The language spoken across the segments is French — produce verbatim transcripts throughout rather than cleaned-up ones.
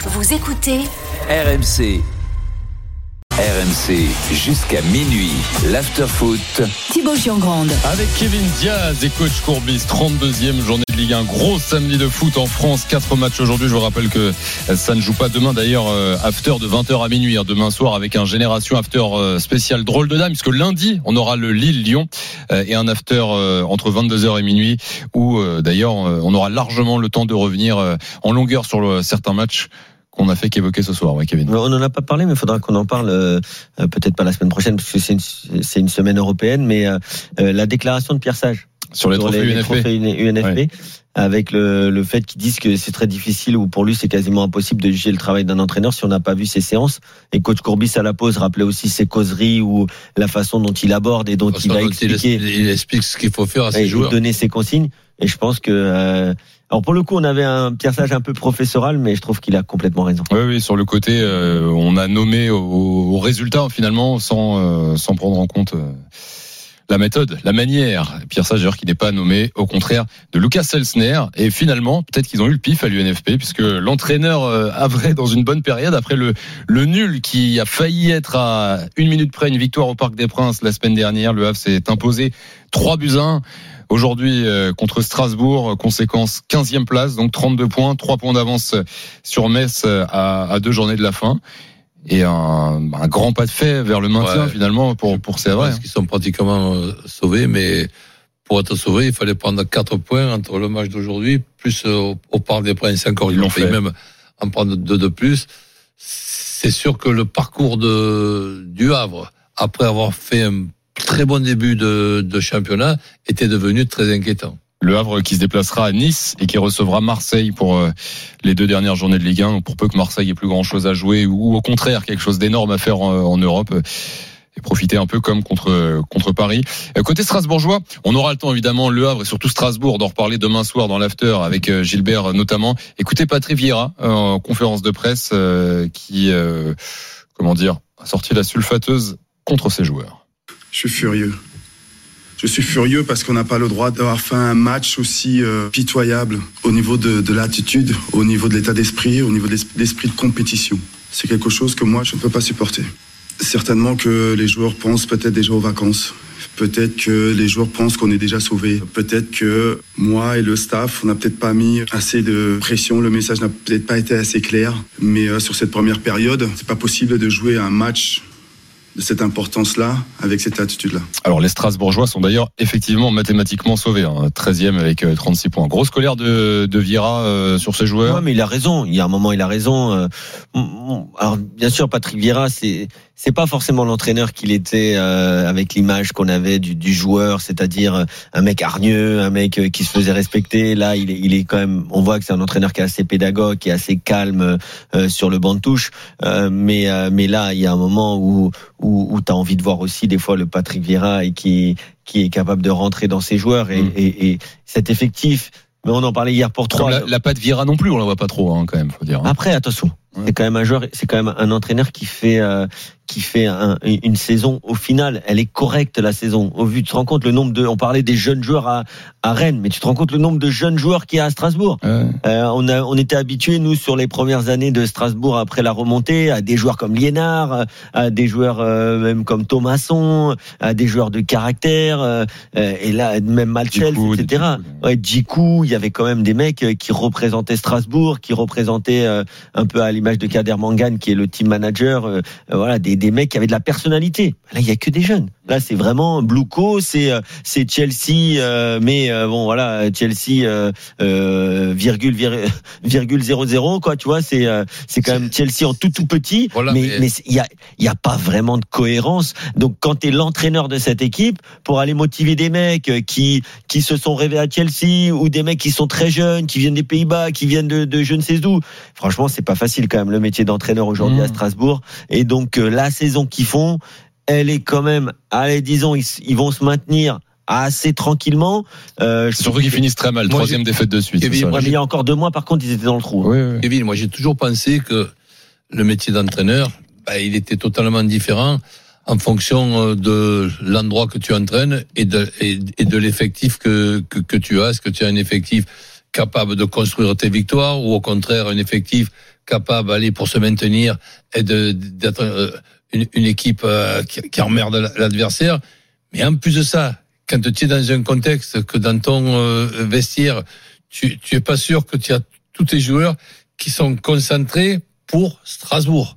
Vous écoutez R M C. R M C jusqu'à minuit, l'after-foot. Thibaut Giangrande. Avec Kevin Diaz et coach Courbis, trente-deuxième journée de Ligue un. Gros samedi de foot en France, quatre matchs aujourd'hui. Je vous rappelle que ça ne joue pas demain. D'ailleurs, after de vingt heures à minuit, demain soir, avec un Génération After spécial drôle de dame, puisque lundi, on aura le Lille-Lyon et un after entre vingt-deux heures et minuit, où d'ailleurs, on aura largement le temps de revenir en longueur sur certains matchs qu'on a fait qu'évoquer ce soir, ouais, Kevin. On n'en a pas parlé, mais il faudra qu'on en parle, euh, peut-être pas la semaine prochaine, parce que c'est une, c'est une semaine européenne, mais euh, la déclaration de Pierre Sage sur les trophées U N F P, U N F P ouais. Avec le, le fait qu'ils disent que c'est très difficile, ou pour lui c'est quasiment impossible de juger le travail d'un entraîneur si on n'a pas vu ses séances. Et coach Courbis à la pause rappelait aussi ses causeries ou la façon dont il aborde et dont il va expliquer. Il, il explique ce qu'il faut faire à ses et joueurs. Donner ses consignes. Et je pense que... Euh, alors pour le coup, on avait un Pierre Sage un peu professoral, mais je trouve qu'il a complètement raison. Oui, oui, sur le côté, euh, on a nommé au, au résultat finalement sans euh, sans prendre en compte euh, la méthode, la manière. Pierre Sage d'ailleurs qui n'est pas nommé, au contraire de Lucas Elsner. Et finalement, peut-être qu'ils ont eu le pif à l'U N F P, puisque l'entraîneur euh, havrait dans une bonne période après le le nul qui a failli être à une minute près une victoire au Parc des Princes la semaine dernière. Le Havre s'est imposé trois buts à un. Aujourd'hui, euh, contre Strasbourg, conséquence quinzième place, donc trente-deux points, trois points d'avance sur Metz à, à deux journées de la fin. Et un, un grand pas de fait vers le maintien, ouais, finalement, pour, pour c'est vrai. Parce qu'ils sont pratiquement euh, sauvés, mais pour être sauvés, il fallait prendre quatre points entre le match d'aujourd'hui, plus au, au Parc des Princes, encore ils l'ont fait, même en prendre deux de plus. C'est sûr que le parcours de, du Havre, après avoir fait un très bon début de, de championnat, était devenu très inquiétant. Le Havre qui se déplacera à Nice et qui recevra Marseille pour euh, les deux dernières journées de Ligue un. Donc pour peu que Marseille ait plus grand chose à jouer ou au contraire quelque chose d'énorme à faire en, en Europe euh, et profiter un peu comme contre euh, contre Paris. Euh, côté strasbourgeois, on aura le temps évidemment, Le Havre et surtout Strasbourg, d'en reparler demain soir dans l'after avec euh, Gilbert notamment. Écoutez Patrick Vieira euh, en conférence de presse euh, qui euh, comment dire a sorti la sulfateuse contre ses joueurs. Je suis furieux. Je suis furieux parce qu'on n'a pas le droit d'avoir fait un match aussi euh, pitoyable au niveau de, de l'attitude, au niveau de l'état d'esprit, au niveau de l'esprit de compétition. C'est quelque chose que moi, je ne peux pas supporter. Certainement que les joueurs pensent peut-être déjà aux vacances. Peut-être que les joueurs pensent qu'on est déjà sauvés. Peut-être que moi et le staff, on n'a peut-être pas mis assez de pression. Le message n'a peut-être pas été assez clair. Mais euh, sur cette première période, c'est pas possible de jouer un match de cette importance-là, avec cette attitude-là. Alors les Strasbourgeois sont d'ailleurs effectivement mathématiquement sauvés, hein, treizième avec trente-six points. Grosse colère de, de Vieira euh, sur ses joueurs. Ouais, mais il a raison, il y a un moment il a raison. Euh, alors bien sûr Patrick Vieira, c'est c'est pas forcément l'entraîneur qu'il était euh, avec l'image qu'on avait du, du joueur, c'est-à-dire un mec hargneux, un mec qui se faisait respecter. Là, il est, il est quand même, on voit que c'est un entraîneur qui est assez pédagogue, qui est assez calme euh, sur le banc de touche. Euh, mais euh, mais là, il y a un moment où où, où t'as envie de voir aussi des fois le Patrick Vieira et qui qui est capable de rentrer dans ses joueurs et, mmh. et, et cet effectif. Mais on en parlait hier pour trois. La, la patte Vieira non plus, on la voit pas trop, hein, quand même, faut dire. Hein. Après, attention. C'est quand même un joueur, c'est quand même un entraîneur qui fait euh, qui fait un, une saison au final, elle est correcte la saison. Au vu, tu te rends compte le nombre de, on parlait des jeunes joueurs à, à Rennes, mais tu te rends compte le nombre de jeunes joueurs qu'il y a à Strasbourg. Ouais. Euh, on a, on était habitués nous sur les premières années de Strasbourg après la remontée à des joueurs comme Liénard, à des joueurs euh, même comme Thomasson, à des joueurs de caractère, euh, et là même Malchel, et cetera. Ouais, Djikou, il y avait quand même des mecs qui représentaient Strasbourg, qui représentaient euh, un peu à l'image de Kader Mangane qui est le team manager, euh, voilà, des, des mecs qui avaient de la personnalité. Là, il y a que des jeunes. Là, c'est vraiment Bluco, c'est c'est Chelsea, euh, mais euh, bon, voilà, Chelsea euh, euh, virgule virgule zéro zéro quoi, tu vois, c'est euh, c'est quand même Chelsea en tout tout petit, voilà, mais mais il y a il y a pas vraiment de cohérence. Donc, quand t'es l'entraîneur de cette équipe, pour aller motiver des mecs qui qui se sont rêvés à Chelsea ou des mecs qui sont très jeunes, qui viennent des Pays-Bas, qui viennent de, de je ne sais d'où, franchement, c'est pas facile quand même le métier d'entraîneur aujourd'hui mmh. à Strasbourg. Et donc euh, la saison qu'ils font, elle est quand même, allez, disons, ils, ils vont se maintenir assez tranquillement. Euh, Surtout qu'ils finissent très mal, moi, troisième défaite de suite. Kevin, moi, mais il y a encore deux mois, par contre, ils étaient dans le trou. Oui, oui. Kevin, moi j'ai toujours pensé que le métier d'entraîneur, bah, il était totalement différent en fonction de l'endroit que tu entraînes et de, et, et de l'effectif que, que, que tu as. Est-ce que tu as un effectif capable de construire tes victoires ou au contraire un effectif capable, allez, pour se maintenir et de, d'être euh, une, une équipe euh, qui, qui emmerde l'adversaire. Mais en plus de ça, quand tu es dans un contexte que dans ton euh, vestiaire, tu, tu es pas sûr que tu as tous tes joueurs qui sont concentrés pour Strasbourg.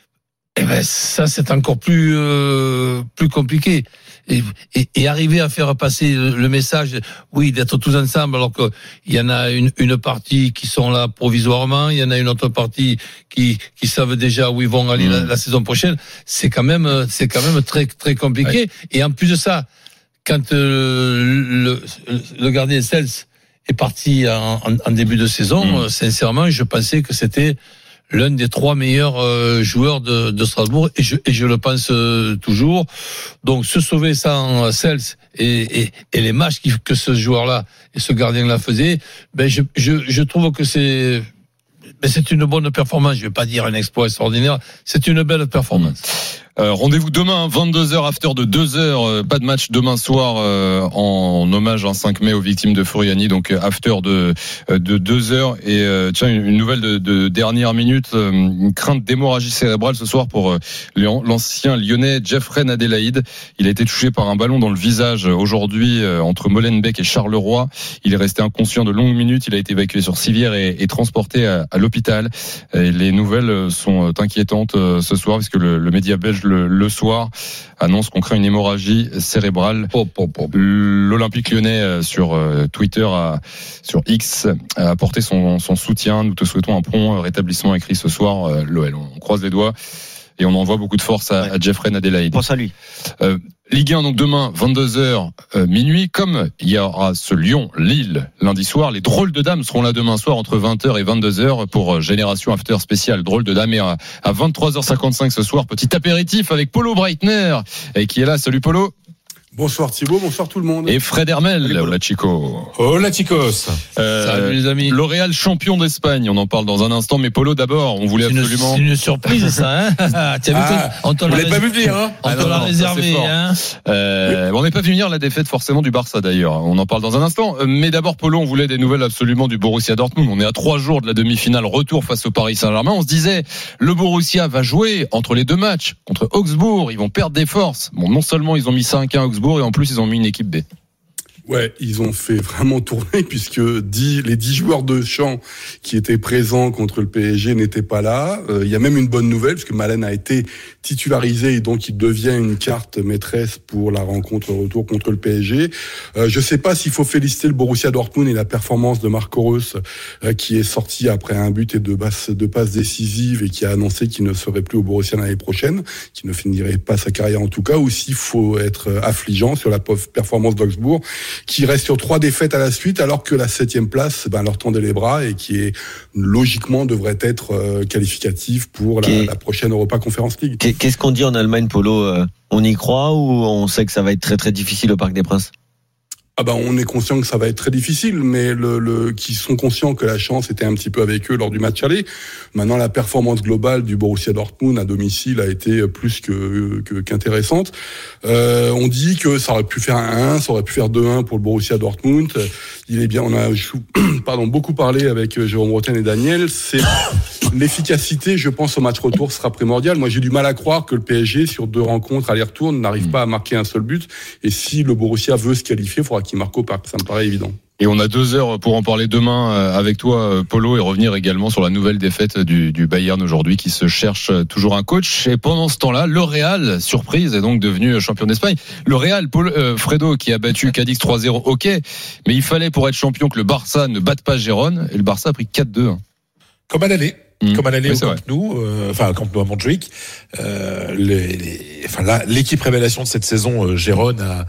Et ben ça, c'est encore plus euh, plus compliqué. Et, et, et arriver à faire passer le message, oui, d'être tous ensemble, alors que il y en a une, une partie qui sont là provisoirement, il y en a une autre partie qui qui savent déjà où ils vont aller mmh. la, la saison prochaine. C'est quand même c'est quand même très très compliqué. Ouais. Et en plus de ça, quand euh, le, le gardien Cels est parti en, en, en début de saison, mmh. euh, sincèrement, je pensais que c'était l'un des trois meilleurs euh, joueurs de, de Strasbourg, et je, et je le pense euh, toujours. Donc, se sauver sans Cels et, et, et les matchs que ce joueur-là et ce gardien-là faisait, ben je, je, je trouve que c'est, ben c'est une bonne performance. Je vais pas dire un exploit extraordinaire, c'est une belle performance. Euh, rendez-vous demain, vingt-deux heures, after de deux heures. Euh, pas de match demain soir euh, en hommage un cinq mai aux victimes de Furiani. Donc after de de deux heures. Et euh, tiens, une nouvelle de, de dernière minute. Euh, une crainte d'hémorragie cérébrale ce soir pour euh, l'ancien lyonnais Jeffrey Adélaïde. Il a été touché par un ballon dans le visage aujourd'hui euh, entre Molenbeek et Charleroi. Il est resté inconscient de longues minutes. Il a été évacué sur civière et, et transporté à, à l'hôpital. Et les nouvelles sont inquiétantes euh, ce soir puisque le, le média belge Le, le soir annonce qu'on craint une hémorragie cérébrale. Oh, oh, oh. L'Olympique Lyonnais sur Twitter, a, sur X, a apporté son, son soutien. Nous te souhaitons un prompt rétablissement, écrit ce soir l'O L. On croise les doigts et on envoie beaucoup de force à, ouais. à Jeffrey Adélaïde. Pense à lui. Euh, Ligue un, donc demain, vingt-deux heures, euh, minuit, comme il y aura ce Lyon-Lille lundi soir, les drôles de dames seront là demain soir entre vingt heures et vingt-deux heures pour Génération After spécial drôles de dames, et à, à vingt-trois heures cinquante-cinq ce soir, petit apéritif avec Polo Breitner, et qui est là. Salut Polo. Bonsoir Thibaut, bonsoir tout le monde. Et Fred Hermel, hola Chico. Hola chicos. Euh, Salut les amis. L'Oréal champion d'Espagne, on en parle dans un instant, mais Polo d'abord, on voulait c'est absolument... Une, c'est une surprise ça, hein. Tu as ah, vu, on te l'a pas vu venir, hein. On ah, te non, l'a non, réservé, hein. Euh, on n'est pas vu venir la défaite forcément du Barça d'ailleurs, on en parle dans un instant. Mais d'abord Polo, on voulait des nouvelles absolument du Borussia Dortmund. On est à trois jours de la demi-finale retour face au Paris Saint-Germain. On se disait, le Borussia va jouer entre les deux matchs contre Augsbourg, ils vont perdre des forces. Bon, non seulement ils ont mis cinq un à Augsbourg, et en plus ils ont mis une équipe B. Ouais, ils ont fait vraiment tourner puisque dix, les dix joueurs de champ qui étaient présents contre le P S G n'étaient pas là. Euh, il y a même une bonne nouvelle puisque Malen a été titularisé et donc il devient une carte maîtresse pour la rencontre retour contre le P S G. Euh, je sais pas s'il faut féliciter le Borussia Dortmund et la performance de Marco Reus euh, qui est sorti après un but et deux passes, deux passes décisives et qui a annoncé qu'il ne serait plus au Borussia l'année prochaine, qu'il ne finirait pas sa carrière en tout cas, ou s'il faut être affligeant sur la performance d'Augsbourg, qui reste sur trois défaites à la suite, alors que la septième place, ben, leur tendait les bras et qui est, logiquement, devrait être euh, qualificative pour la, la prochaine Europa Conference League. Qu'est-ce qu'on dit en Allemagne, Polo? On y croit ou on sait que ça va être très très difficile au Parc des Princes? Ah ben, on est conscient que ça va être très difficile, mais le, le, qui sont conscients que la chance était un petit peu avec eux lors du match aller. Maintenant, la performance globale du Borussia Dortmund à domicile a été plus que, que qu'intéressante. Euh, on dit que ça aurait pu faire un un, ça aurait pu faire deux un pour le Borussia Dortmund. Il est bien, on a, pardon, beaucoup parlé avec Jérôme Rotten et Daniel. C'est l'efficacité, je pense, au match retour sera primordiale. Moi, j'ai du mal à croire que le P S G, sur deux rencontres aller-retour, n'arrive pas à marquer un seul but. Et si le Borussia veut se qualifier, il faudra qu'il marque au parc. Ça me paraît évident. Et on a deux heures pour en parler demain avec toi, Polo, et revenir également sur la nouvelle défaite du, du Bayern aujourd'hui, qui se cherche toujours un coach. Et pendant ce temps-là, le Real, surprise, est donc devenu champion d'Espagne. Le Real, Paul, euh, Fredo, qui a battu Cadix trois zéro, ok, mais il fallait pour être champion que le Barça ne batte pas Gérone, et le Barça a pris quatre deux. Comme à l'aller. Mmh. Comme à l'aller oui, au Camp Nou, euh, enfin Camp Nou à Montjuic. Euh, les, les, enfin là, l'équipe révélation de cette saison, euh, Gérone a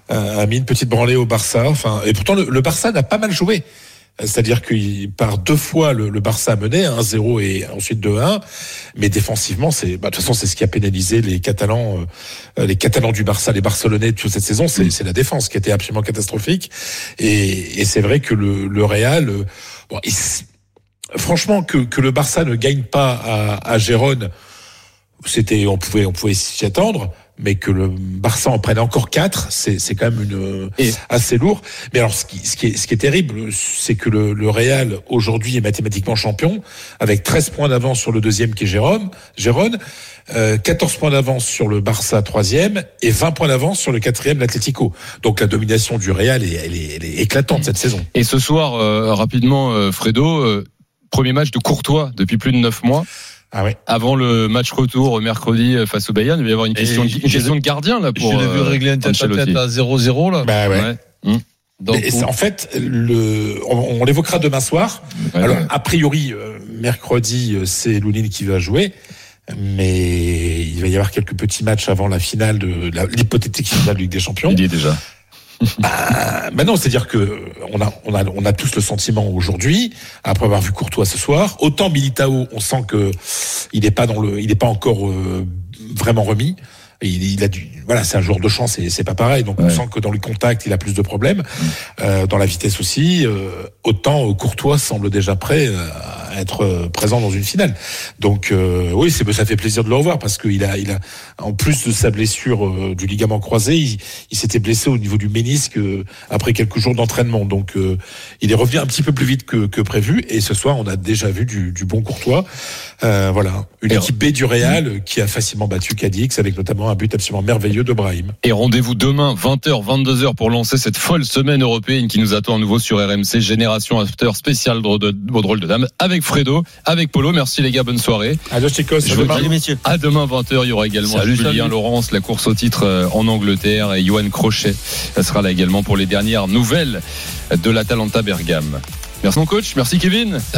a mis une petite branlée au Barça. Enfin, et pourtant, le, le Barça n'a pas mal joué. C'est-à-dire qu'il par deux fois le, le Barça menait un zéro et ensuite deux un, mais défensivement, c'est, bah, de toute façon, c'est ce qui a pénalisé les Catalans, euh, les Catalans du Barça, les Barcelonais de toute cette saison. C'est, c'est la défense qui était absolument catastrophique. Et, et c'est vrai que le, le Real, euh, bon, il, franchement, que, que le Barça ne gagne pas à, à Gérone, c'était, on pouvait, on pouvait s'y attendre. mais que le Barça en prenne encore quatre, c'est, c'est quand même une, et assez lourd. Mais alors, ce qui, ce qui est, ce qui est terrible, c'est que le, le Real, aujourd'hui, est mathématiquement champion, avec treize points d'avance sur le deuxième qui est Jérôme, Gérone, euh, quatorze points d'avance sur le Barça troisième, et vingt points d'avance sur le quatrième, l'Atlético. Donc, la domination du Real, est, elle, est, elle est éclatante cette saison. Et ce soir, euh, rapidement, euh, Fredo, euh, premier match de Courtois depuis plus de neuf mois. Ah ouais. Avant le match retour mercredi face au Bayern, il va y avoir une question, de, une question de gardien là pour. Je l'ai vu euh, régler un tête à tête à zéro zéro là. Bah ouais. ouais. Mmh. Donc, où... En fait, le, on, on l'évoquera demain soar. Ouais, Alors, ouais. a priori, euh, mercredi, c'est Lounine qui va jouer. Mais il va y avoir quelques petits matchs avant la finale de la, l'hypothétique finale de Ligue des Champions. Il y est déjà. Bah, bah non, c'est-à-dire que on a, on a, on a tous le sentiment aujourd'hui, après avoir vu Courtois ce soir, autant Militao, on sent que il n'est pas dans le, il n'est pas encore euh, vraiment remis. Il, il a du, voilà, c'est un joueur de chance et c'est pas pareil. Donc ouais. on sent que dans le contact, il a plus de problèmes, euh, dans la vitesse aussi. Euh, autant Courtois semble déjà prêt à être présent dans une finale. Donc euh, oui, c'est, ça fait plaisir de le revoir parce qu'il a, il a, en plus de sa blessure euh, du ligament croisé, il, il s'était blessé au niveau du ménisque euh, après quelques jours d'entraînement. Donc euh, il est revenu un petit peu plus vite que, que prévu. Et ce soir, on a déjà vu du, du bon Courtois. Euh, voilà, une et équipe B du Real mmh. qui a facilement battu Cadix avec notamment un but absolument merveilleux de Brahim. Et rendez-vous demain vingt heures vingt-deux heures pour lancer cette folle semaine européenne qui nous attend à nouveau sur R M C, Génération After spécial de, de, de drôle de dame avec Fredo, avec Polo. Merci les gars, bonne soirée. Adios chicos, je vous dis, messieurs. À demain vingt heures, il y aura également salut, Julien salut. Laurence, la course au titre en Angleterre, et Johan Crochet sera là également pour les dernières nouvelles de l'Atalanta Bergame. Merci mon coach, merci Kevin.